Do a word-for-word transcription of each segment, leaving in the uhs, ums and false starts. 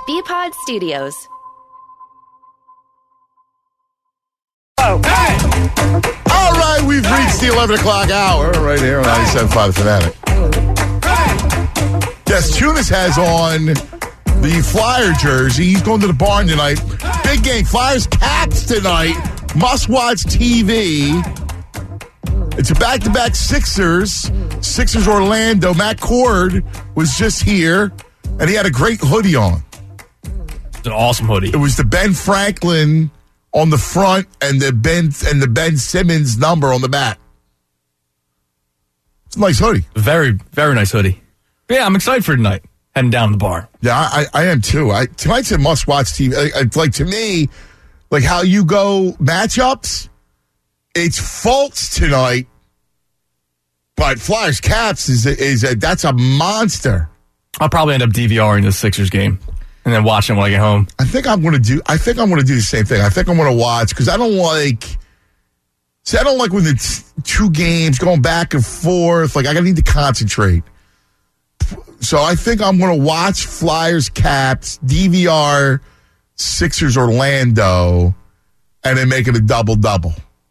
B-Pod Studios. Oh. Hey! All right, we've reached the eleven o'clock hour right here on ninety-seven point five The Fanatic. Yes, Tunis has on the Flyer jersey. He's going to the barn tonight. Big game. Flyers Caps tonight. Must-watch T V. It's a back-to-back Sixers. Sixers Orlando. Matt Cord was just here, and he had a great hoodie on. It's an awesome hoodie. It was the Ben Franklin on the front and the Ben and the Ben Simmons number on the back. It's a nice hoodie. Very, very nice hoodie. But yeah, I'm excited for tonight. Heading down the bar. Yeah, I, I am too. I, tonight's a must-watch T V. It's like, to me, like how you go matchups, it's Fultz tonight, but Flyers Caps is a, is a, that's a monster. I'll probably end up DVRing the Sixers game and then watching when I get home. I think I'm going to do. I think I'm going to do the same thing. I think I'm going to watch because I don't like. See, I don't like when the t- two games going back and forth. Like I need to concentrate. So I think I'm going to watch Flyers Caps, D V R Sixers Orlando, and then make it a double double.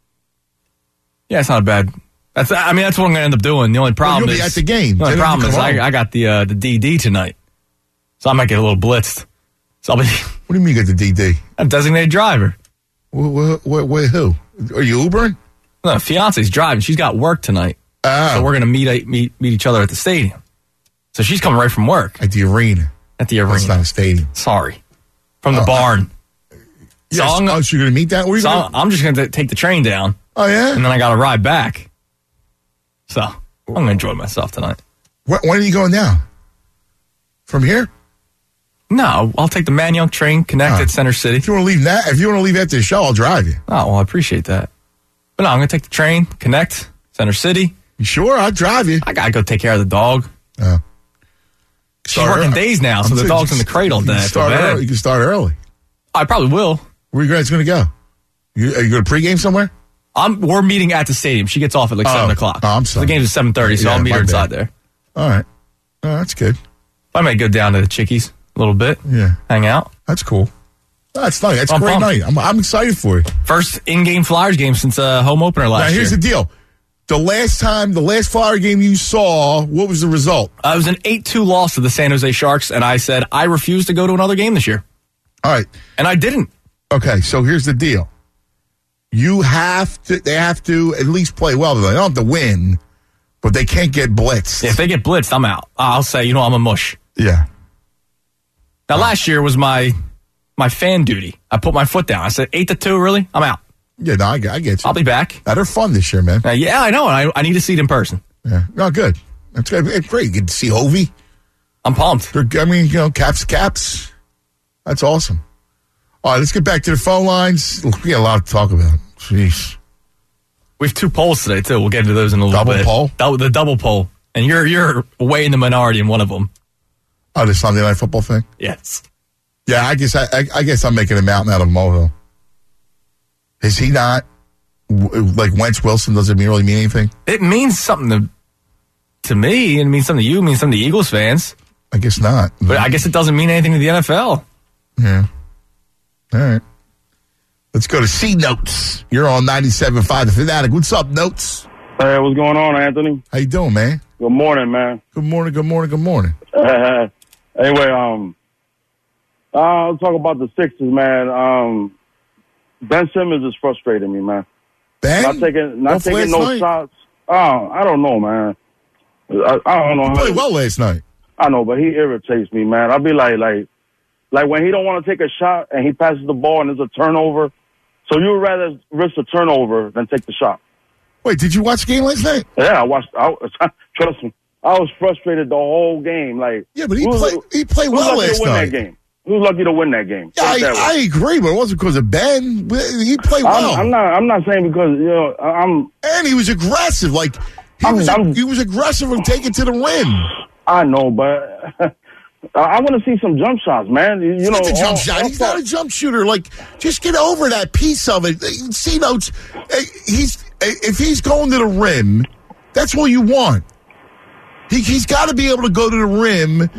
Yeah, it's not bad. That's. I mean, that's what I'm going to end up doing. The only problem well, you'll is be at the game. The only Then problem is I, on. I got the uh, the D D tonight, so I might get a little blitzed. So I'll be. What do you mean you got the D D? A designated driver. Wh- wh- wh- wh- who? Are you Ubering? No, fiance's driving. She's got work tonight, Oh. so we're going to meet meet meet each other at the stadium. So she's coming right from work At the arena. at the arena. That's not a stadium. Sorry, from the Oh, barn. Yes. So I'm, oh, so you're going to meet that? Where are you so gonna... I'm just going to take the train down, Oh, yeah? and then I got to ride back. So I'm going to enjoy myself tonight. Wh- when are you going down? From here? No, I'll take the Manayunk train, connect Oh. at Center City. If you want to leave that, if you want to leave after the show, I'll drive you. Oh, well, I appreciate that. But no, I'm going to take the train, connect, Center City. You sure? I'll drive you. I got to go take care of the dog. Oh. She's working days now, so I'm the saying dog's you in the cradle. You can, Dad, start so bad. early. you can start early. I probably will. Where are you guys going to go? You, are you going to pregame somewhere? I'm, we're meeting at the stadium. She gets off at like Oh. seven o'clock. Oh, I'm So sorry. the game's at seven thirty, so Yeah, I'll meet my her inside bad. there. All right. Oh, that's good. I might go down to the Chickies a little bit, Yeah. hang out. That's cool. That's nice. That's a I'm great pumped. night. I'm, I'm excited for you. First in-game Flyers game since uh, home opener last Now, here's year. the deal. The last time, the last Flyer game you saw, what was the result? Uh, it was an eight two loss to the San Jose Sharks, and I said I refuse to go to another game this year. All right. And I didn't. Okay, so here's the deal. You have to, they have to at least play well. They don't have to win, but they can't get blitzed. If they get blitzed, I'm out. I'll say, you know, I'm a mush. Yeah. Now, last year was my my fan duty. I put my foot down. I said, eight to two, really? I'm out. Yeah, no, I, get- I get you. I'll be back. Now, they're fun this year, man. Uh, yeah, I know. I, I need to see it in person. Yeah. No, good. That's good. It's great. You get to see Hovey. I'm pumped. They're, I mean, you know, caps, caps. That's awesome. All right, let's get back to the phone lines. We got a lot to talk about. Jeez. We have two polls today, too. We'll get into those in a little Double bit. poll? Double, the double poll. And you're you're way in the minority in one of them. Oh, the Sunday Night Football thing? Yes. Yeah, I guess I, I, I guess I'm making a mountain out of a molehill. Is he not w- like Wentz Wilson? Does it mean, really mean anything? It means something to to me. It means something to you. It means something to Eagles fans. I guess not. But I guess it doesn't mean anything to the N F L. Yeah. All right. Let's go to C Notes. You're on ninety-seven point five The Fanatic. What's up, Notes? Hey, what's going on, Anthony? How you doing, man? Good morning, man. Good morning, good morning, good morning. Anyway, um, I'll talk about the Sixers, man. Um, Ben Simmons is frustrating me, man. Ben? Not taking, not Off taking last no night? shots. Oh, I don't know, man. I, I don't know. He played well last night. I know, but he irritates me, man. I'll be like, like, like when he don't want to take a shot and he passes the ball and there's a turnover. So you would rather risk a turnover than take the shot. Wait, did you watch the game last night? Yeah, I watched. I, trust me, I was frustrated the whole game. Like, Yeah, but he who's- played he played who's well lucky last to win night. that game? Who's lucky to win that game? Yeah, Put it that I, I way. agree, but it wasn't because of Ben. He played well. I'm, I'm not. I'm not saying because you know I'm. And he was aggressive. Like he I'm- was I'm- he was aggressive and taking to the rim. I know, but I want to see some jump shots, man. You, you He's know, not a jump all- shot. all He's not a jump shooter. Like, just get over that piece of it. C Notes. He's if he's going to the rim, that's what you want. He, he's got to be able to go to the rim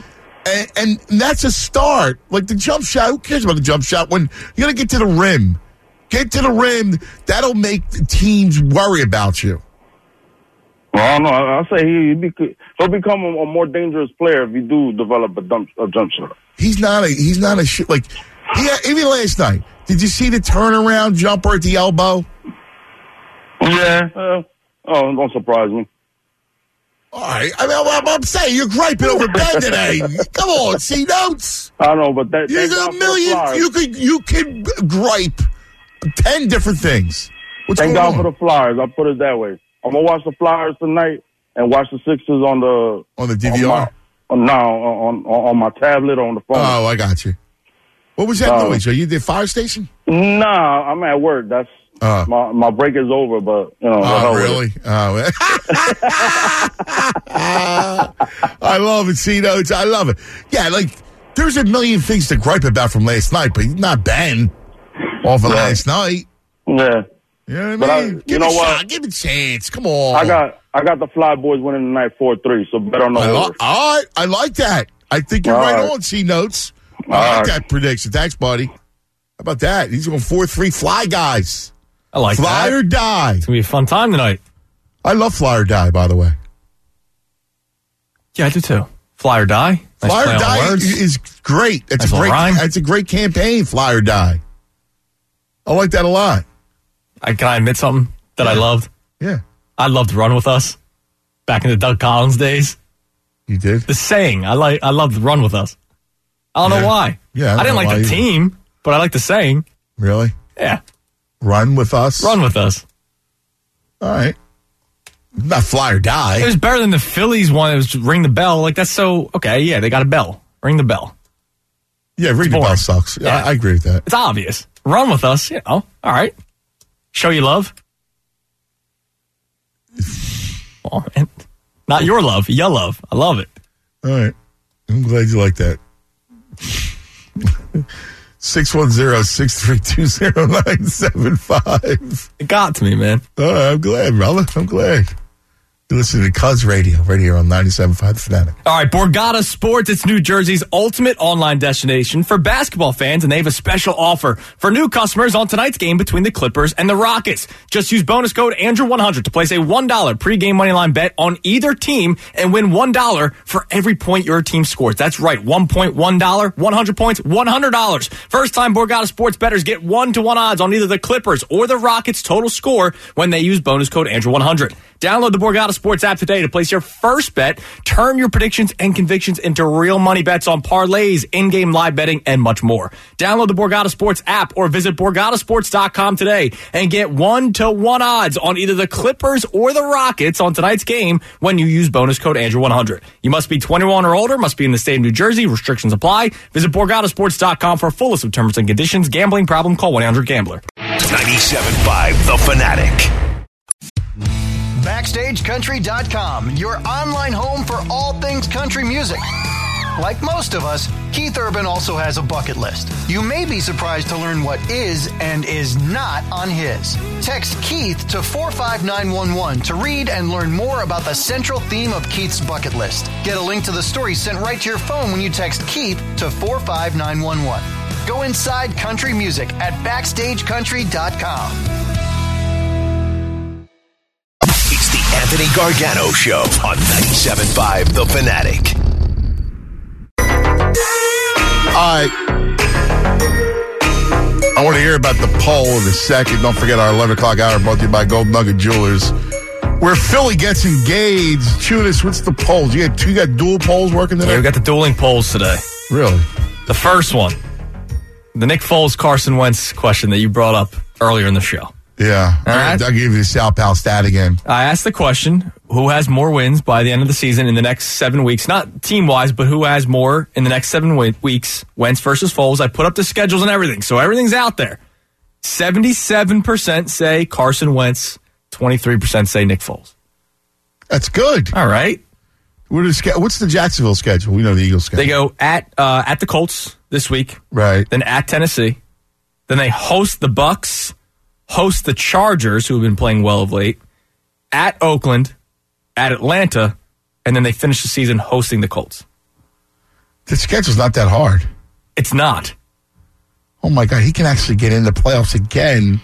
And, and that's a start. Like the jump shot, who cares about the jump shot when you got to get to the rim? Get to the rim. That'll make the teams worry about you. Well, I don't know. I'll say he, he'll, be, he'll become a, a more dangerous player if you do develop a, dump, a jump shot. He's not a, he's not a shit. Like, he had, even last night, did you see the turnaround jumper at the elbow? Yeah. Uh, oh, don't surprise me. All right. I mean, I'm, I'm saying you're griping over Ben today. Come on, see notes. I know, but that, There's a million. You could you could gripe ten different things. What's Thank going God on? for the Flyers. I'll put it that way. I'm gonna watch the Flyers tonight and watch the Sixers on the on the D V R. On my, on, no, on, on on my tablet or on the phone. Oh, I got you. What was that uh, noise? Are you at the fire station? Nah, I'm at work. That's uh, my my break is over. But you know, oh really? Oh, I love it. See notes. I love it. Yeah, like there's a million things to gripe about from last night, but not Ben off of yeah. last night. Yeah. You know what I mean? I, Give you know a what? Shot. Give it a chance. Come on. I got I got the Fly Boys winning tonight four three, so bet on the All over. right. I like that. I think you're All right, right on, C Notes. I All like right. that prediction. Thanks, buddy. How about that? He's going four three Fly guys. I like Fly that. or die. It's going to be a fun time tonight. I love Fly or die, by the way. Yeah, I do too. Fly or die. Nice Fly play or on die words. is great. It's Nice a little great. rhyme. It's a great campaign. Fly or die. I like that a lot. I, can I admit something that Yeah. I loved? Yeah, I loved Run With Us back in the Doug Collins days. you did. The saying. I like. I loved Run With Us. I don't Yeah. know why. Yeah, I don't I, didn't know like why the either. team, but I like the saying. Really? Yeah, Run with us. Run With Us. All right. Not fly or die. It was better than the Phillies one. It was ring the bell. Like that's so okay. Yeah, they got a bell. Ring the bell. Yeah, ring the boring. bell sucks. Yeah. I, I agree with that. It's obvious. Run With Us. You know. All right. Show you love. Oh, man. Not your love. Your love. I love it. All right. I'm glad you like that. six one zero, six three two, zero nine seven five. It got to me, man. All right, I'm glad, brother. I'm glad. You're listening to Cuz Radio, right here on ninety-seven point five The Fanatic. All right, Borgata Sports, it's New Jersey's ultimate online destination for basketball fans, and they have a special offer for new customers on tonight's game between the Clippers and the Rockets. Just use bonus code Andrew one hundred to place a one dollar pregame moneyline bet on either team and win one dollar for every point your team scores. That's right, one point, one dollar, one hundred points, one hundred dollars. First-time Borgata Sports bettors get one to one odds on either the Clippers or the Rockets' total score when they use bonus code Andrew one hundred. Download the Borgata Sports app today to place your first bet. Turn your predictions and convictions into real money bets on parlays, in-game live betting, and much more. Download the Borgata Sports app or visit borgata sports dot com today and get one to one odds on either the Clippers or the Rockets on tonight's game when you use bonus code Andrew one hundred. You must be twenty-one or older, must be in the state of New Jersey. Restrictions apply. Visit borgata sports dot com for a full list of terms and conditions. Gambling problem? Call one eight hundred gambler. ninety-seven point five The Fanatic. Backstage Country dot com, your online home for all things country music. Like most of us, Keith Urban also has a bucket list. You may be surprised to learn what is and is not on his. Text Keith to four five nine one one to read and learn more about the central theme of Keith's bucket list. Get a link to the story sent right to your phone when you text Keith to four five nine one one. Go inside country music at backstage country dot com. It's the Anthony Gargano Show on ninety-seven point five The Fanatic. All right. I want to hear about the poll in a second. Don't forget our eleven o'clock hour brought to you by Gold Nugget Jewelers, where Philly gets engaged. Chunas, what's the polls? You got two, you got dual polls working today? Yeah, we got the dueling polls today. Really? The first one, the Nick Foles, Carson Wentz question that you brought up earlier in the show. Yeah. All right. I'll give you the Sal Pal stat again. I asked the question, who has more wins by the end of the season in the next seven weeks? Not team-wise, but who has more in the next seven we- weeks? Wentz versus Foles. I put up the schedules and everything, so everything's out there. seventy-seven percent say Carson Wentz, twenty-three percent say Nick Foles. That's good. All right. What is, what's the Jacksonville schedule? We know the Eagles schedule. They go at uh, at the Colts this week, Right. then at Tennessee. Then they host the Bucks, host the Chargers, who have been playing well of late, at Oakland, at Atlanta, and then they finish the season hosting the Colts. The schedule's not that hard. It's not. Oh, my God. He can actually get in the playoffs again.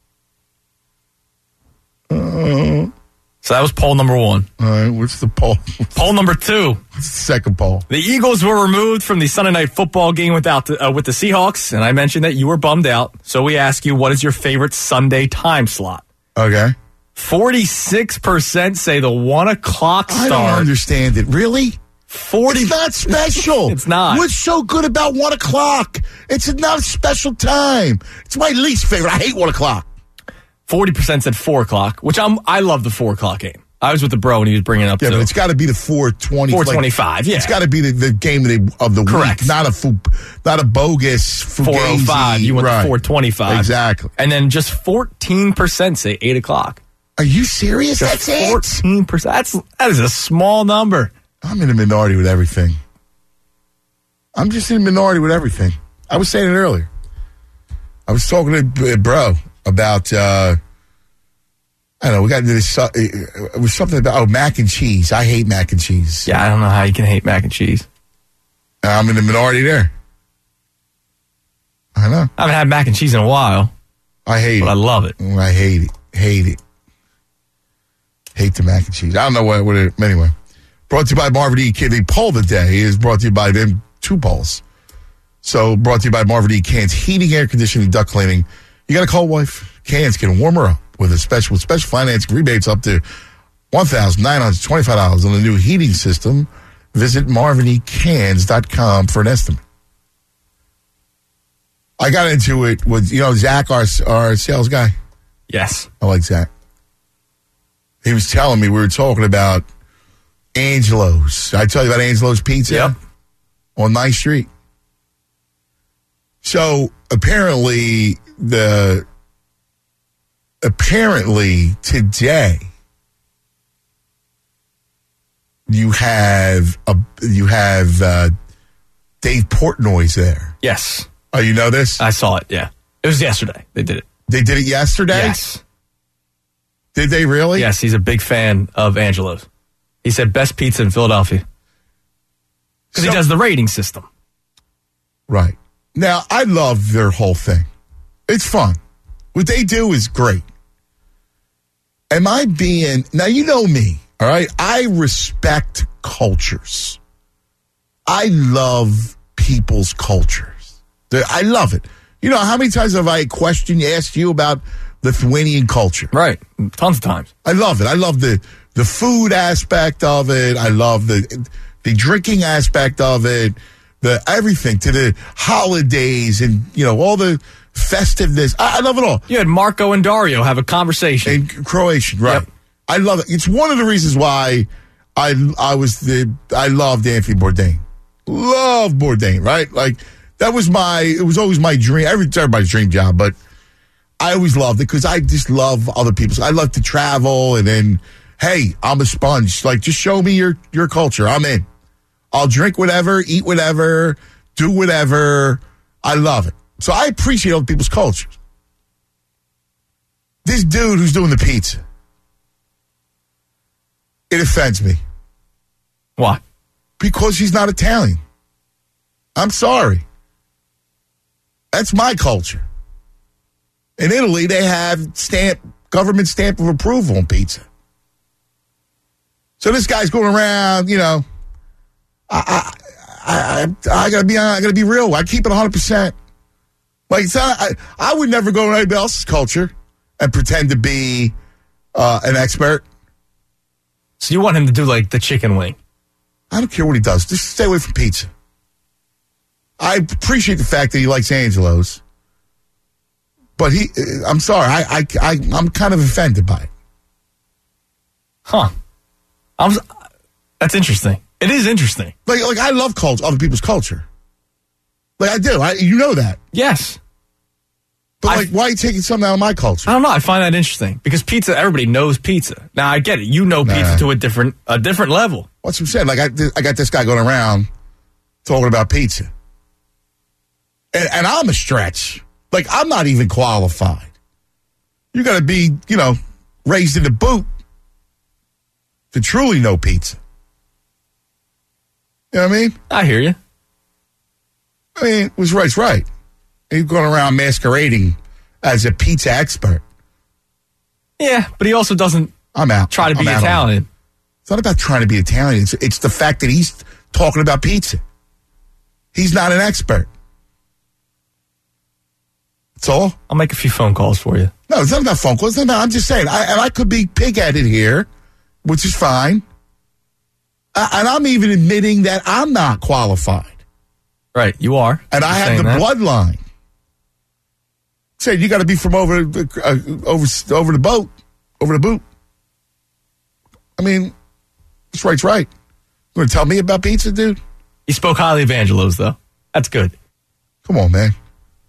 Uh, So that was poll number one. all right. What's the poll? Poll number two. What's the second poll? The Eagles were removed from the Sunday Night Football game without the, uh, with the Seahawks, and I mentioned that you were bummed out. So we ask you, what is your favorite Sunday time slot? Okay. forty-six percent say the one o'clock I don't start. understand it. Really? forty It's not special. It's not. What's so good about one o'clock? It's not a special time. It's my least favorite. I hate one o'clock. forty percent said four o'clock, which I'm, I love the four o'clock game. I was with the bro and he was bringing it up Yeah, too. but it's got to be the four twenty. four twenty-five, yeah. It's got to be the, the game of the, of the Correct. week, not a fu- not a bogus four oh five, you went right. to four twenty-five. Exactly. And then just fourteen percent say eight o'clock. Are you serious? Just That's it? fourteen percent. That's, that is a small number. I'm in a minority with everything. I'm just in a minority with everything. I was saying it earlier. I was talking to uh, bro about, uh, I don't know, we got into this, uh, it was something about, oh, mac and cheese. I hate mac and cheese. Yeah, I don't know how you can hate mac and cheese. I'm in the minority there. I know. I haven't had mac and cheese in a while, I hate but it. I love it. I hate it. Hate it. Hate the mac and cheese. I don't know what, what it, anyway. Brought to you by Marvin E. The poll of the day is brought to you by them two polls. So brought to you by Marvin E. Cans Heating, Air Conditioning, Duct Cleaning. You got a cold wife? Cans can warm her up with a special with special financing rebates up to one thousand nine hundred twenty-five dollars on the new heating system. Visit marvin e cans dot com for an estimate. I got into it with, you know, Zach, our, our sales guy. Yes. I like Zach. He was telling me, we were talking about Angelo's. I tell you about Angelo's Pizza Yep. on ninth Street. So apparently the apparently today you have a you have uh, Dave Portnoy's there. Yes. Oh, you know this? I saw it, yeah. It was yesterday. They did it. They did it yesterday? Yes. Did they really? Yes, he's a big fan of Angelo's. He said best pizza in Philadelphia. Because So- he does the rating system. Right. Now, I love their whole thing. It's fun. What they do is great. Am I being... Now, you know me, all right? I respect cultures. I love people's cultures. The- I love it. You know, how many times have I questioned, asked you about Lithuanian culture? Right. Tons of times. I love it. I love the the food aspect of it. I love the the drinking aspect of it. The everything to the holidays and, you know, all the festiveness. I, I love it all. You had Marco and Dario have a conversation. And Croatian, right? Yep. I love it. It's one of the reasons why I I was the I loved Anthony Bourdain. Love Bourdain, right? Like that was my it was always my dream. Every everybody's dream job, but I always loved it because I just love other people's. I love to travel, and then hey, I'm a sponge. Like just show me your your culture. I'm in. I'll drink whatever, eat whatever, do whatever. I love it. So I appreciate other people's cultures. This dude who's doing the pizza, it offends me Why? because he's not Italian. I'm sorry. That's my culture. In Italy, they have stamp government stamp of approval on pizza. So this guy's going around, you know. I I I, I gotta be I gotta be real. I keep it one hundred percent. Like it's not, I I would never go to anybody else's culture and pretend to be uh, an expert. So you want him to do like the chicken wing? I don't care what he does. Just stay away from pizza. I appreciate the fact that he likes Angelo's, but he, I'm sorry, I, I, I, I'm kind of offended by it. Huh. I'm, that's interesting. It is interesting. Like, like I love culture, other people's culture. Like I do. I, you know that. Yes. But I- like, why are you taking something out of my culture? I don't know. I find that interesting because pizza. Everybody knows pizza. Now I get it. You know pizza Nah. to a different a different level. What's I'm saying? Like I, I got this guy going around talking about pizza, and, and I'm a stretch. Like I'm not even qualified. You got to be, you know, raised in the boot to truly know pizza. You know what I mean? I hear you. I mean, it was right's right. He's going around masquerading as a pizza expert. Yeah, but he also doesn't I'm out. try to be I'm out Italian. It's not about trying to be Italian. It's, it's the fact that he's talking about pizza. He's not an expert. That's all. I'll make a few phone calls for you. No, it's not about phone calls. It's not about, I'm just saying, I, and I could be pig-headed here, which is fine. Uh, and I'm even admitting that I'm not qualified. Right, you are. And You're I have the that. bloodline. Said you got to be from over, uh, over, over the boat, over the boot. I mean, it's right's right. You want to tell me about pizza, dude? He spoke highly of Angelo's, though. That's good. Come on, man.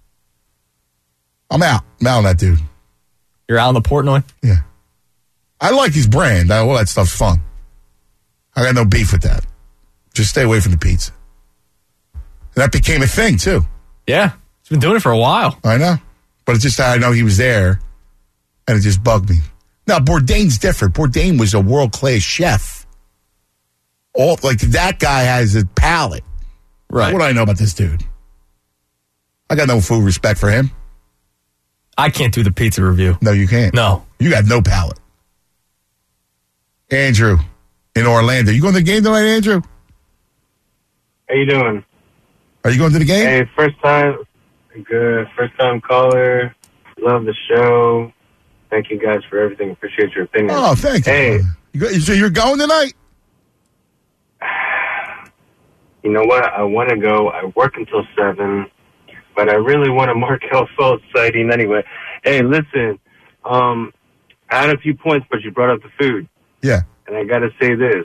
I'm out. I'm out on that dude. You're out on the Portnoy? Yeah. I like his brand. All that stuff's fun. I got no beef with that. Just stay away from the pizza. And that became a thing, too. Yeah. He's been doing it for a while. I know. But it's just I know he was there, and it just bugged me. Now, Bourdain's different. Bourdain was a world-class chef. All Like, that guy has a palate. Right. What do I know about this dude? I got no full respect for him. I can't do the pizza review. No, you can't. No. You got no palate. Andrew in Orlando. You going to the game tonight, Andrew? How you doing? Are you going to the game? Hey, first time, good. First time caller. Love the show. Thank you guys for everything. Appreciate your opinion. Oh, thank you. Hey. You go, so you're going tonight? You know what? I want to go. I work until seven, but I really want a Markel Fultz sighting anyway. Hey, listen, um, I had a few points, but you brought up the food. Yeah. And I got to say this.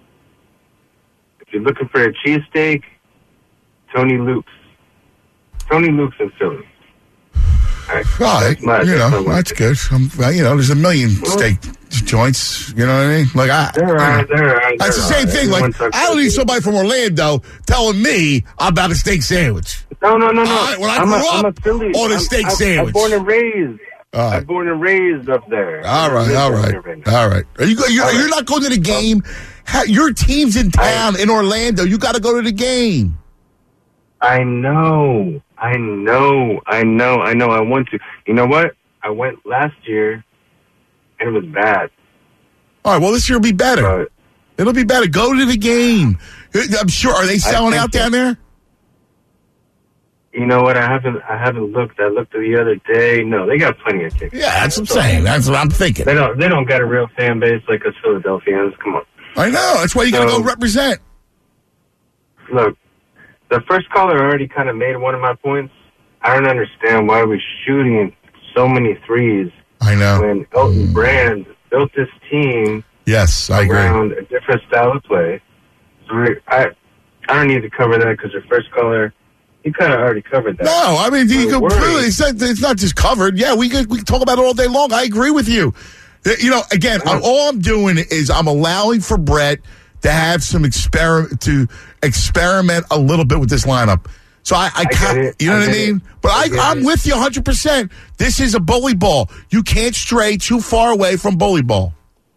If you're looking for a cheesesteak, Tony Luke's. Tony Luke's in Philly. All right. All right. That's my- You that's know, my that's one. good. Um, well, you know, there's a million steak joints. You know what I mean? Like I, There are, there are. That's the there same are. thing. Like Everyone talks I don't about need it. somebody from Orlando telling me about a steak sandwich. No, no, no, no. All right, when I I'm grew a, I'm a up Philly. on a I'm- steak I'm, sandwich. I'm born and raised. All right. I'm born and raised up there. All right, all right, all right. Are you go, you're, All right. you're not going to the game? Ha, your team's in town in Orlando. You got to go to the game. I know. I know. I know. I know. I want to. You know what? I went last year, and it was bad. All right. Well, this year will be better. But It'll be better. Go to the game. I'm sure. Are they selling think out so. down there? you know what? I haven't. I haven't looked. I looked the other day. No, they got plenty of tickets. Yeah, that's what I'm saying. That's what I'm thinking. They don't. They don't got a real fan base like us Philadelphians. Come on. I know. That's why you got to So- go represent. Look, the first caller already kind of made one of my points. I don't understand why we're shooting so many threes I know. when Elton Brand built this team Yes, I agree. around a different style of play. So I, I don't need to cover that because your first caller, he kind of already covered that. No, I mean, you We're completely, worried. it's not, it's not just covered. Yeah, we could, we can talk about it all day long. I agree with you. Uh, You know, again, Yeah. all I'm doing is I'm allowing for Brett to have some experiment, to experiment a little bit with this lineup. So I, I, I can't, get it. you know I what I get mean? it. But I I, get I'm it. with you one hundred percent. This is a bully ball. You can't stray too far away from bully ball.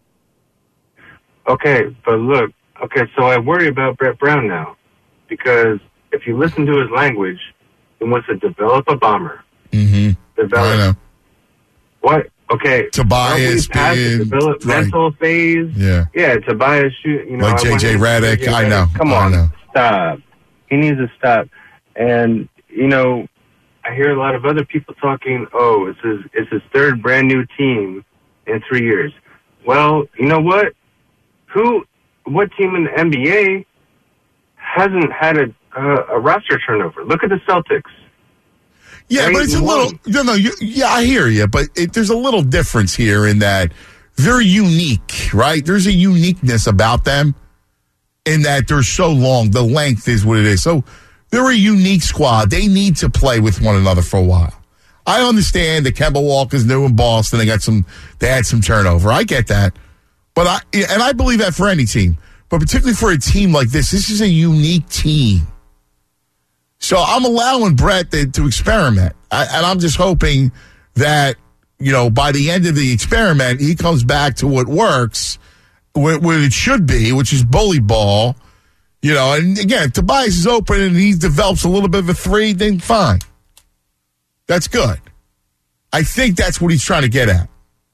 Okay, but look, okay, so I worry about Brett Brown now because if you listen to his language, he wants to develop a bomber. Mm-hmm. Develop I know. what? Okay, Tobias aren't we past being- the developmental phase. Yeah. Yeah, Tobias shoot. You know, Like I J want J him- Redick, J J I know, Come I on, know. stop. He needs to stop. And you know, I hear a lot of other people talking. Oh, it's his it's his third brand new team in three years. Well, you know what? Who? What team in the N B A hasn't had a uh, a roster turnover? Look at the Celtics. Yeah, Right, but it's a you little. won. No, no. You, yeah, I hear you, but it, there's a little difference here in that they're unique, right? There's a uniqueness about them in that they're so long. The length is what it is. So they're a unique squad. They need to play with one another for a while. I understand that Kemba Walker's new in Boston. They got some. They had some turnover. I get that, but I and I believe that for any team, but particularly for a team like this, this is a unique team. So I'm allowing Brett to, to experiment, I, and I'm just hoping that, you know, by the end of the experiment, he comes back to what works, what, what it should be, which is bully ball, You know, and again, if Tobias is open and he develops a little bit of a three, then fine. That's good. I think that's what he's trying to get at.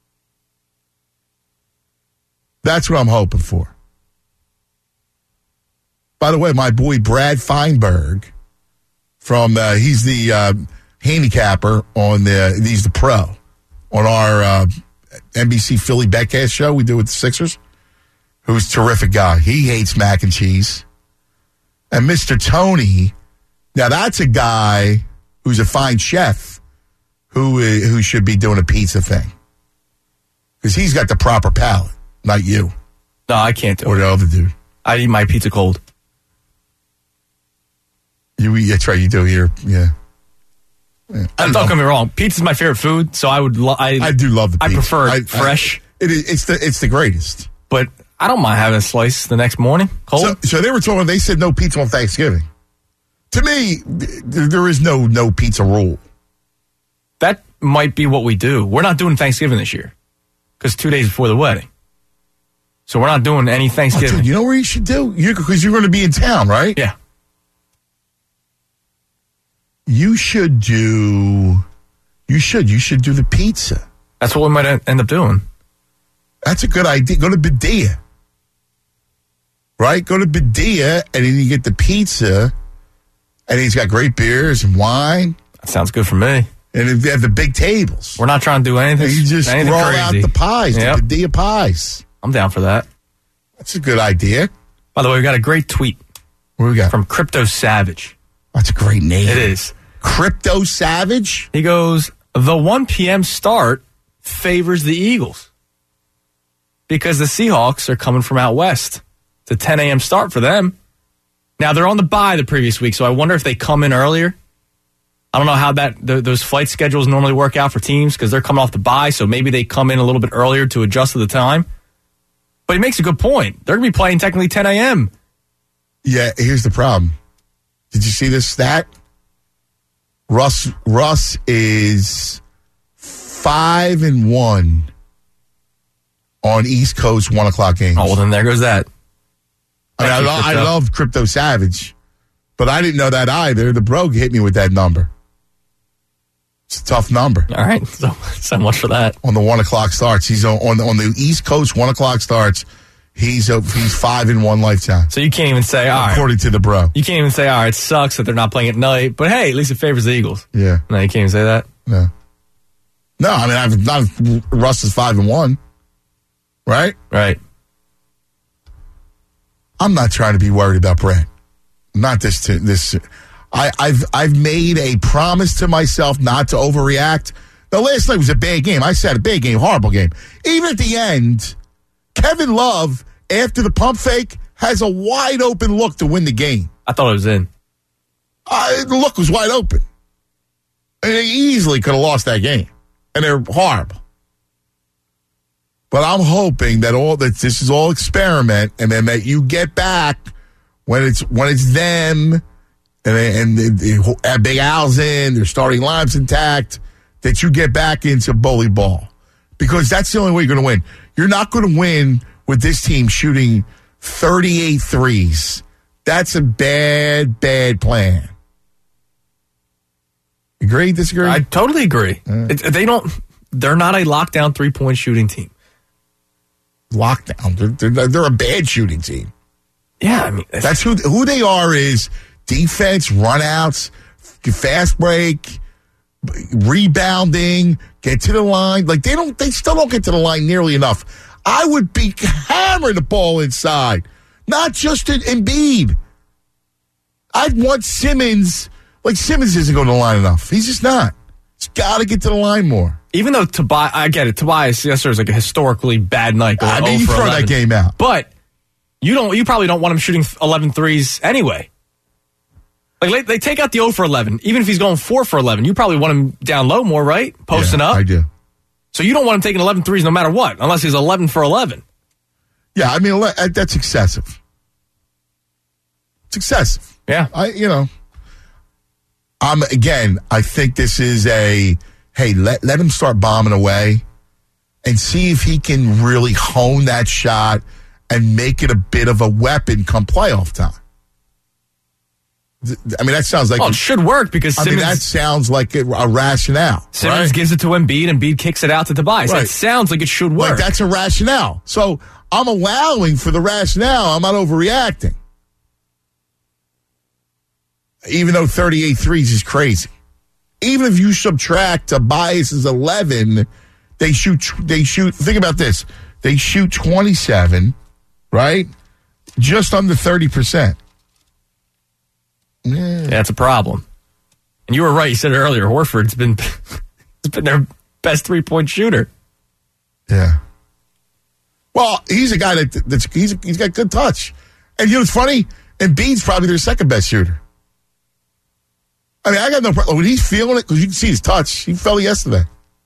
That's what I'm hoping for. By the way, my boy Brad Feinberg, from uh, he's the uh, handicapper on the he's the pro on our uh, N B C Philly Betcast show we do with the Sixers. Who's a terrific guy. He hates mac and cheese. And Mister Tony, now that's a guy who's a fine chef who uh, who should be doing a pizza thing. Because he's got the proper palate, not you. No, I can't do or it. Or the other dude. I eat my pizza cold. You eat, that's right, you do. You're, yeah. yeah. Don't know. Get me wrong. Pizza's my favorite food, so I would. Lo- I, I do love the pizza. I prefer it I, fresh. I, it is, it's the it's the greatest. But I don't mind having a slice the next morning, cold. So, so they were talking, they said no pizza on Thanksgiving. To me, th- there is no no pizza rule. That might be what we do. We're not doing Thanksgiving this year because two days before the wedding. So we're not doing any Thanksgiving. Oh, dude, you know where you should do? Because you, you're going to be in town, right? Yeah. You should do, you should, you should do the pizza. That's what we might end up doing. That's a good idea. Go to Badia. Right? Go to Badia, and then you get the pizza, and he's got great beers and wine. That sounds good for me. And they have the big tables. We're not trying to do anything. And you just anything roll crazy. out the pies, yep. the Badia pies. I'm down for that. That's a good idea. By the way, we got a great tweet. What do we got? From Crypto Savage. That's a great name. It is. Crypto Savage? He goes, the one p.m. start favors the Eagles because the Seahawks are coming from out west. It's a ten a.m. start for them. Now, they're on the bye the previous week, so I wonder if they come in earlier. I don't know how that th- those flight schedules normally work out for teams because they're coming off the bye, so maybe they come in a little bit earlier to adjust to the time. But he makes a good point. They're going to be playing technically ten a.m. Yeah, here's the problem. Did you see this stat? Russ Russ is five and one on East Coast one o'clock games. Oh, well, then there goes that. I, mean, I, lo- I love Crypto Savage, but I didn't know that either. The bro hit me with that number. It's a tough number. All right, so so much for that. On the one o'clock starts, he's on on, on the East Coast one o'clock starts. He's a, he's five in one lifetime. So you can't even say, all right. According to the bro. You can't even say, all right, it sucks that they're not playing at night, but hey, at least it favors the Eagles. Yeah. No, you can't even say that? No. No, I mean, I've not, Russ is five and one. Right? Right. I'm not trying to be worried about Brett. Not this, t- this, I, I've, I've made a promise to myself not to overreact. The last night was a bad game. I said a bad game, horrible game. Even at the end, Kevin Love, after the pump fake, has a wide open look to win the game. I thought it was in. Uh, the look was wide open. And they easily could have lost that game. And they're horrible. But I'm hoping that all that this is all experiment, and then that you get back when it's when it's them, and they, and they, they, Big Al's in, their starting line's intact, that you get back into bully ball, because that's the only way you're going to win. You're not going to win with this team shooting thirty-eight threes. That's a bad, bad plan. Agree? Disagree? I totally agree. Uh, it, they don't. They're not a lockdown three point shooting team. Lockdown. They're, they're, they're a bad shooting team. Yeah, I mean that's who who they are. Is defense, runouts, fast break, rebounding, get to the line. Like they don't. They still don't get to the line nearly enough. I would be hammering the ball inside, not just in Embiid. I'd want Simmons. Like Simmons isn't going to the line enough. He's just not. He's got to get to the line more. Even though Tobias, I get it. Tobias yesterday was like a historically bad night. I mean, you throw eleven. that game out, but you don't. You probably don't want him shooting eleven threes anyway. Like they take out the zero for eleven. Even if he's going four for eleven, you probably want him down low more, right? Posting yeah, up. I do. So you don't want him taking eleven threes no matter what, unless he's eleven for eleven. Yeah, I mean that's excessive. It's excessive. Yeah, I you know. Um, again, I think this is a, hey, let, let him start bombing away and see if he can really hone that shot and make it a bit of a weapon come playoff time. I mean, that sounds like Well, it should work because I Simmons, mean, that sounds like a, a rationale. Simmons right? gives it to Embiid, and Embiid kicks it out to Tobias. Right. That sounds like it should work. Like, that's a rationale. So I'm allowing for the rationale. I'm not overreacting. Even though thirty-eight threes is crazy. Even if you subtract Tobias's eleven, they shoot, they shoot, think about this. They shoot twenty-seven, right? Just under thirty percent. Yeah, that's a problem. And you were right. You said it earlier. Horford's been, has been their best three-point shooter. Yeah. Well, he's a guy that that's he's he's got good touch. And you know what's funny? Embiid's probably their second best shooter. I mean, I got no problem. When he's feeling it, because you can see his touch. He felt it yesterday.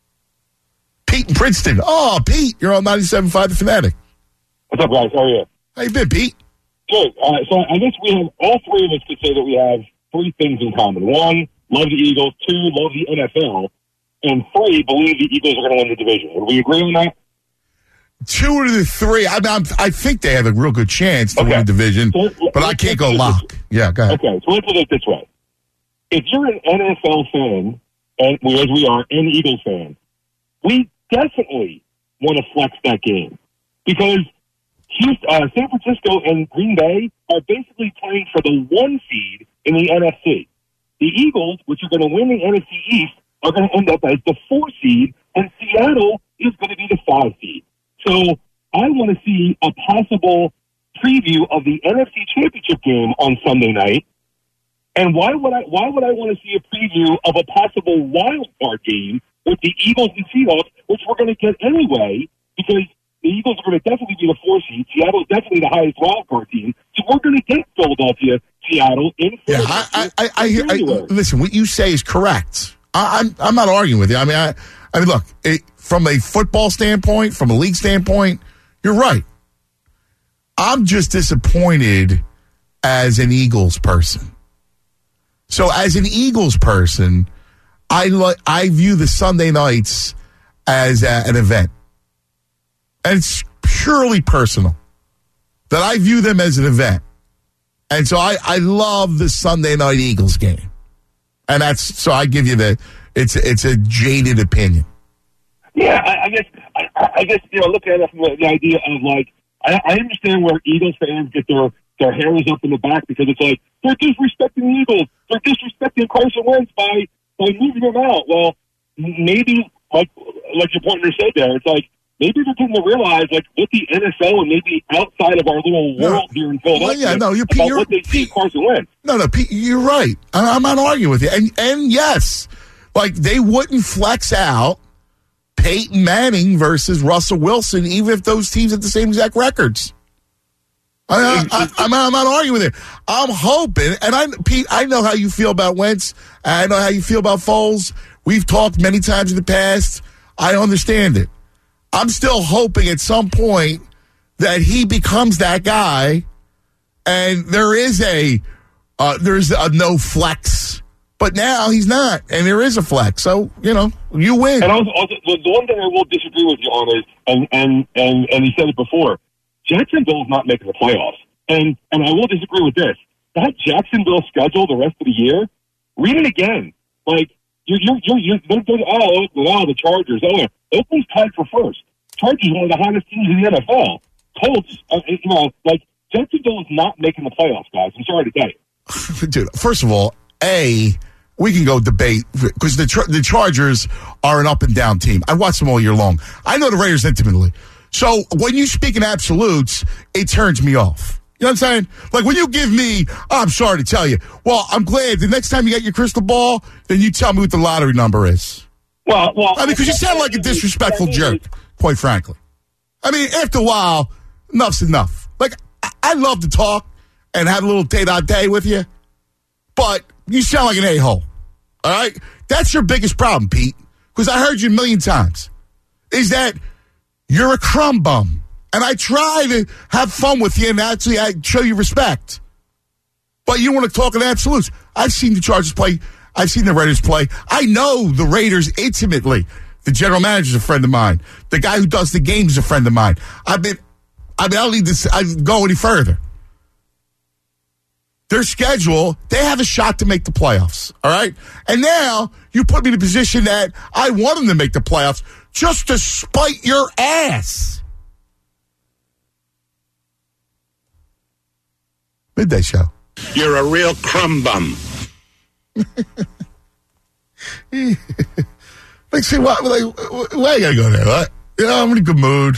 Pete in Princeton. Oh, Pete, you're on ninety-seven point five The Fanatic. What's up, guys? How are you? How you been, Pete? Good. Uh, so I guess we have, all three of us could say that we have three things in common. One, love the Eagles. Two, love the N F L. And three, believe the Eagles are going to win the division. Would we agree on that? Two of the three. I, I'm, I think they have a real good chance to Okay. win the division, So, but I can't go lock. Yeah, go ahead. Okay, so let's put it this way. If you're an N F L fan, and we, as we are, an Eagles fan, we definitely want to flex that game. Because Houston, uh, San Francisco and Green Bay are basically playing for the one seed in the N F C. The Eagles, which are going to win the N F C East, are going to end up as the four seed, and Seattle is going to be the five seed. So I want to see a possible preview of the N F C Championship game on Sunday night. And why would I? Why would I want to see a preview of a possible wild card game with the Eagles and Seahawks, which we're going to get anyway, because the Eagles are going to definitely be the four seed. Seattle is definitely the highest wild card team, so we're going to get Philadelphia, Seattle in. Yeah, I, I, I, I hear. I, listen, what you say is correct. I, I'm, I'm not arguing with you. I mean, I, I mean, look, it, from a football standpoint, from a league standpoint, you're right. I'm just disappointed as an Eagles person. So, as an Eagles person, I like I view the Sunday nights as a, an event, and it's purely personal. That I view them as an event, and so I, I love the Sunday night Eagles game, and that's so I give you the it's it's a jaded opinion. Yeah, I, I guess I, I guess you know, look at it from the, the idea of like I, I understand where Eagles fans get their their hairs up in the back because it's like they're disrespecting the Eagles, they're disrespecting Carson Wentz by by moving them out. Well, maybe like like your partner said there, it's like maybe they're getting to realize like what the N F L and maybe outside of our little No. world here in Philadelphia Well, yeah, no, you're- about you're- what they see Carson Wentz. No, no, Pete, you're right. I, I'm not arguing with you, and and yes, like they wouldn't flex out Peyton Manning versus Russell Wilson, even if those teams had the same exact records. I, I, I, I'm, I'm not arguing with it. I'm hoping, and I, Pete, I know how you feel about Wentz. I know how you feel about Foles. We've talked many times in the past. I understand it. I'm still hoping at some point that he becomes that guy, and there is a uh, there's a no flex. But now he's not, and there is a flex. So, you know, you win. And also, also the, the one thing I will disagree with you on is, and and and and he said it before, Jacksonville's not making the playoffs. And and I will disagree with this. That Jacksonville schedule the rest of the year, read it again. Like you're you're you're, you're they're, they're, oh, oh the Chargers. Oh, yeah. Oakland's tied for first. Chargers one of the hottest teams in the N F L. Colts, uh, you know, like Jacksonville is not making the playoffs, guys. I'm sorry to tell you. Dude, first of all, A, we can go debate because the the Chargers are an up and down team. I watch them all year long. I know the Raiders intimately. So when you speak in absolutes, it turns me off. You know what I'm saying? Like when you give me, oh, I'm sorry to tell you. Well, I'm glad the next time you get your crystal ball, then you tell me what the lottery number is. Well, well, I mean, because you sound like a disrespectful jerk, quite frankly. I mean, after a while, enough's enough. Like, I, I love to talk and have a little day-to-day with you, but you sound like an a-hole. All right? That's your biggest problem, Pete, because I heard you a million times, is that you're a crumb bum. And I try to have fun with you and actually I show you respect. But you want to talk in absolutes. I've seen the Chargers play. I've seen the Raiders play. I know the Raiders intimately. The general manager is a friend of mine. The guy who does the games is a friend of mine. I've been, I mean, I don't need to I go any further. their schedule, they have a shot to make the playoffs, all right? And now you put me in a position that I want them to make the playoffs just to spite your ass. Midday Show. You're a real crumb bum. Like, see, why, like, why you gotta go there? What? You know, I'm in a good mood.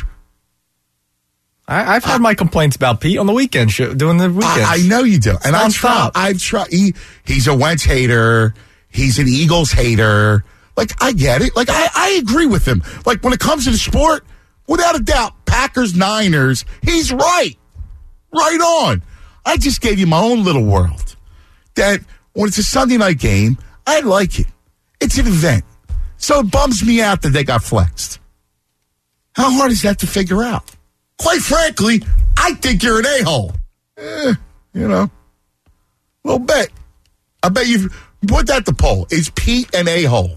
I, I've had my complaints about Pete on the weekend show, doing the weekends. I, I know you do. And I've tried. Non-stop. I've tried. He, he's a Wentz hater. He's an Eagles hater. Like, I get it. Like, I, I agree with him. Like, when it comes to the sport, without a doubt, Packers, Niners, he's right. Right on. I just gave you my own little world. That when it's a Sunday night game, I like it. It's an event. So it bums me out that they got flexed. How hard is that to figure out? Quite frankly, I think you're an a-hole. Eh, you know, a little bit. I bet you've put that to poll. Is Pete an a-hole?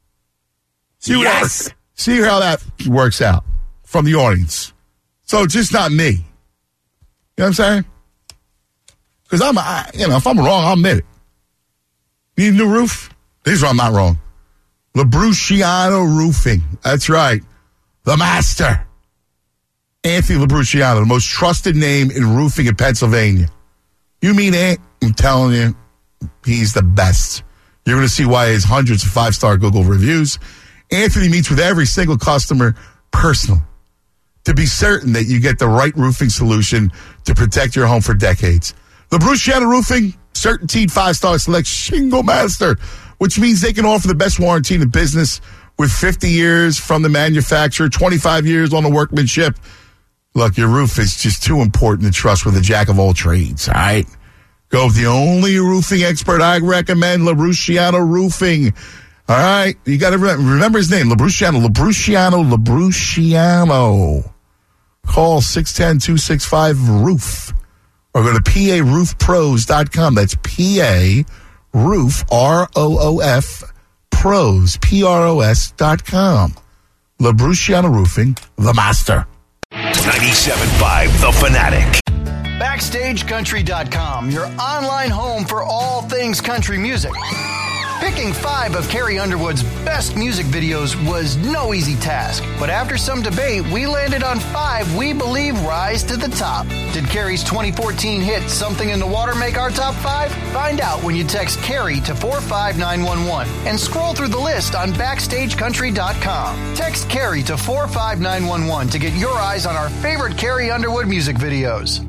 See what Yes. that, see how that works out from the audience. So it's just not me. You know what I'm saying? Because I'm, I, you know, if I'm wrong, I'll admit it. Need a new roof? Here's where I'm not wrong. Labruciano Roofing. That's right. The master. Anthony Labruciano, the most trusted name in roofing in Pennsylvania. You mean it? I'm telling you, he's the best. You're going to see why he has hundreds of five-star Google reviews. Anthony meets with every single customer personally to be certain that you get the right roofing solution to protect your home for decades. Labruciano Roofing, certainteed five-star select Shingle Master, which means they can offer the best warranty in the business with fifty years from the manufacturer, twenty-five years on the workmanship. Look, your roof is just too important to trust with a jack of all trades, all right? Go with the only roofing expert I recommend, Labruciano Roofing. All right? You got to remember his name, Labruciano, Labruciano, Labruciano. Call six one zero, two six five, roof or go to P A roof pros dot com. That's P A Roof, R O O F, Pros, P R O S dot com. Labruciano Roofing, the master. ninety-seven point five The Fanatic. Backstage Country dot com, your online home for all things country music. Picking five of Carrie Underwood's best music videos was no easy task, but after some debate, we landed on five we believe rise to the top. Did Carrie's twenty fourteen hit Something in the Water make our top five? Find out when you text Carrie to four five nine one one and scroll through the list on Backstage Country dot com. Text Carrie to four five nine one one to get your eyes on our favorite Carrie Underwood music videos.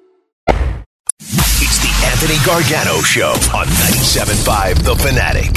It's the Anthony Gargano Show on ninety-seven point five The Fanatic.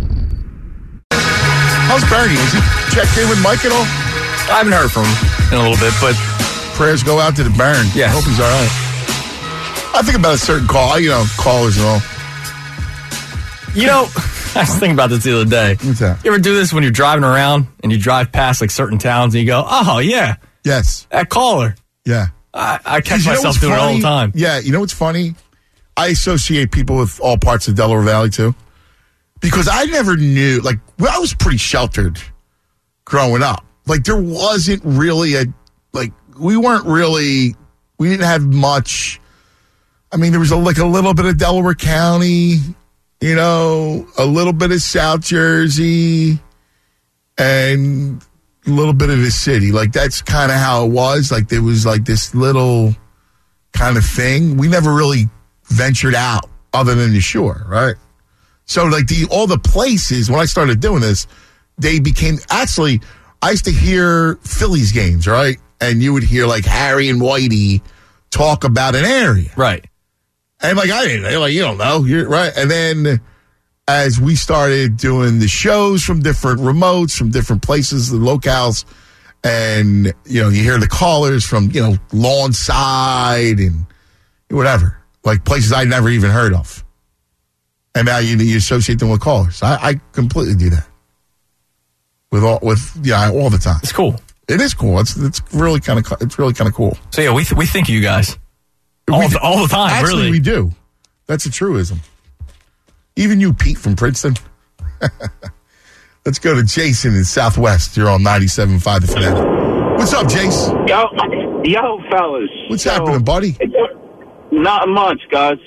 How's Bernie? Is he checked in with Mike at all? I haven't heard from him in a little bit, but Prayers go out to the Baron. Yes. I hope he's all right. I think about a certain call, you know, callers and all. you know, I was thinking about this the other day. What's that? You ever do this when you're driving around and you drive past like certain towns and you go, oh, yeah, Yes. that caller. Yeah. I, I catch You know myself what's doing it all funny? the time. Yeah, you know what's funny? I associate people with all parts of Delaware Valley, too. Because I never knew, like, well, I was pretty sheltered growing up. Like, there wasn't really a, like, we weren't really, we didn't have much. I mean, there was a, like a little bit of Delaware County, you know, a little bit of South Jersey, and a little bit of the city. Like, that's kind of how it was. Like, there was like this little kind of thing. We never really ventured out other than the shore, right? So, like, the all the places, when I started doing this, they became, actually, I used to hear Phillies games, right? And you would hear, like, Harry and Whitey talk about an area. Right. And, like, I didn't, like, you don't know, you're right. And then as we started doing the shows from different remotes, from different places, the locales, and, you know, you hear the callers from, you know, Lawnside and whatever, like places I'd never even heard of. And now you, you associate them with callers. I, I completely do that with all, with, yeah, all the time. It's cool. It is cool. It's, it's really kind of, it's really kind of cool. So, yeah, we th- we think of you guys all, We- the, all the time, Actually, really. we do. That's a truism. Even you, Pete from Princeton. Let's go to Jason in Southwest. You're on ninety-seven point five The Fanatic. What's up, Jason? Yo, yo, fellas. What's So, happening, buddy? Not much, guys.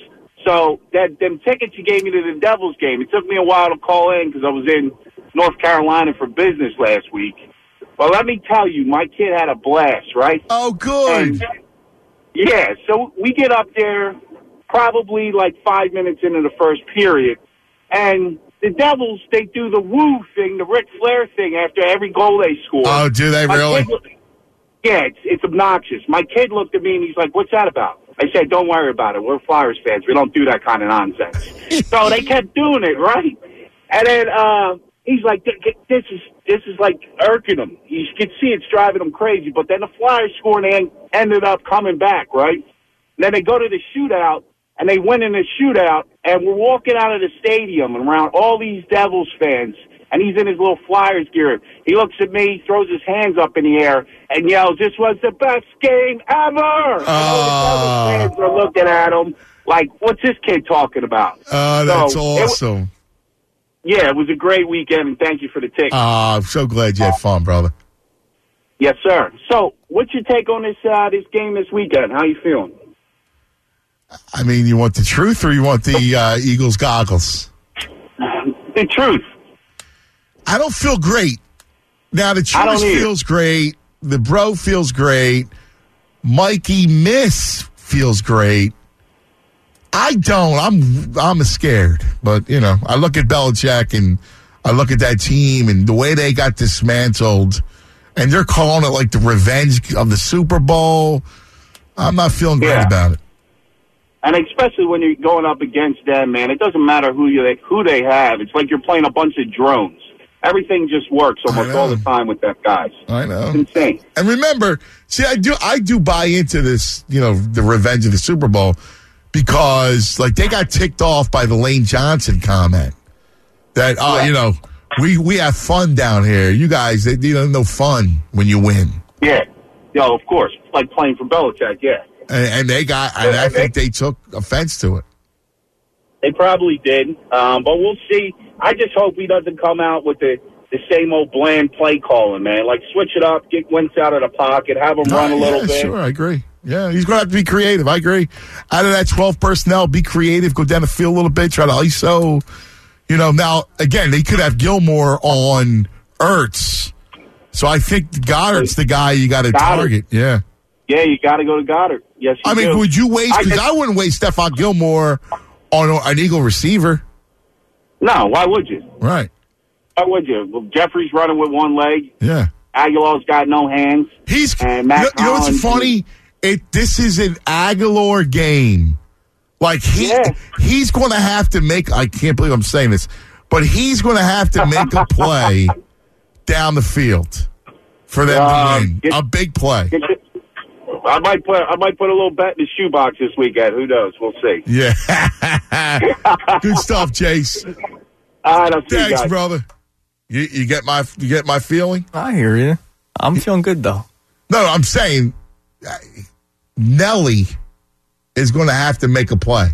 So that them tickets you gave me to the Devils game, it took me a while to call in because I was in North Carolina for business last week. But let me tell you, my kid had a blast, right? Oh, good. And, yeah, so we get up there probably like five minutes into the first period, and the Devils, they do the woo thing, the Ric Flair thing after every goal they score. Oh, do they My really? kid, yeah, it's, it's obnoxious. My kid looked at me and he's like, what's that about? I said, don't worry about it. We're Flyers fans. We don't do that kind of nonsense. So they kept doing it, right? And then uh, he's like, this is this is like irking him. You can see it's driving him crazy. But then the Flyers scored and ended up coming back, right? And then they go to the shootout, and they win in the shootout, and we're walking out of the stadium and around all these Devils fans, and he's in his little Flyers gear. He looks at me, throws his hands up in the air, and yells, this was the best game ever! And all the Devils fans are looking at him like, what's this kid talking about? Oh, that's So, awesome. It, yeah, it was a great weekend, and thank you for the ticket. Ah, I'm so glad you had fun, brother. Yes, sir. So, what's your take on this uh, this game this weekend? How you feeling? I mean, you want the truth or you want the uh, Eagles goggles? The truth. I don't feel great. Now, the I don't truth either. feels great. The bro feels great. Mikey Miss feels great. I don't. I'm I'm scared. But, you know, I look at Belichick and I look at that team and the way they got dismantled, and they're calling it like the revenge of the Super Bowl. I'm not feeling great Yeah. about it. And especially when you're going up against them, man, it doesn't matter who you who they have. It's like you're playing a bunch of drones. Everything just works almost all the time with that guys. I know. It's insane. And remember, see, I do I do buy into this, you know, the revenge of the Super Bowl, because, like, they got ticked off by the Lane Johnson comment that, oh, Yeah. you know, we, we have fun down here. You guys, they, you know, no fun when you win. Yeah. Yo, of course. It's like playing for Belichick, yeah. And, and they got, and I think they took offense to it. They probably did. Um, but we'll see. I just hope he doesn't come out with the, the same old bland play calling, man. Like, switch it up, get Wentz out of the pocket, have him run a little yeah, bit. Sure, I agree. Yeah, he's going to have to be creative. I agree. Out of that twelve personnel, be creative, go down the field a little bit, try to I S O. You know, now, again, they could have Gilmore on Ertz. So I think Goddard's the guy you got to target. Yeah. Yeah, you got to go to Goddard. Yes, you I mean, do. would you waste, I because just- I wouldn't waste Stephon Gilmore on an Eagle receiver. No, why would you? Right. Why would you? Well, Jeffrey's running with one leg. Yeah. Aguilar's got no hands. He's, and you Matt know, you know what's Collins- funny? It This is an Aguilar game. Like, he Yeah. he's going to have to make, I can't believe I'm saying this, but he's going to have to make a play down the field for them Um, to win. get- a big play. I might put I might put a little bet in the shoebox this weekend. Who knows? We'll see. Yeah. Good stuff, Chase. All right, I'll see you Thanks, guys. brother. You, you get my you get my feeling? I hear you. I'm feeling good, though. No, I'm saying uh, Nelly is going to have to make a play.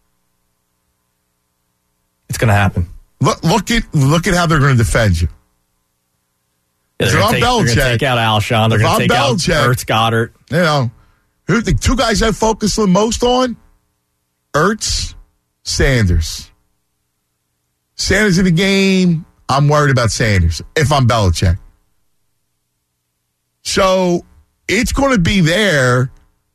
It's going to happen. Look, look at look at how they're going to defend you. Yeah, If they're I'm going to Belichick, take out Alshon. They're if going I'm to take Belichick- out Ertz, Goddard. You know, who the two guys I focus the most on? Ertz, Sanders. Sanders in the game, I'm worried about Sanders if I'm Belichick. So it's going to be there.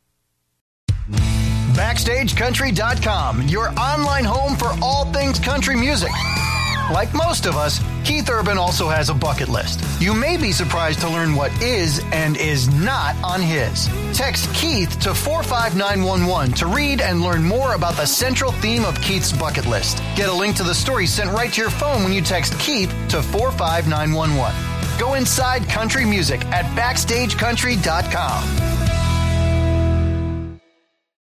Backstage Country dot com, your online home for all things country music. Like most of us, Keith Urban also has a bucket list. You may be surprised to learn what is and is not on his. Text Keith to four five nine one one to read and learn more about the central theme of Keith's bucket list. Get a link to the story sent right to your phone when you text Keith to four five nine one one. Go inside country music at Backstage Country dot com.